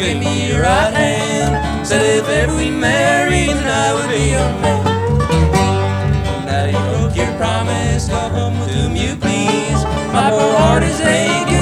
gave me your right hand. Said if ever we married, then I would be your man. Now you broke your promise, go home with whom you please. My poor heart is aching.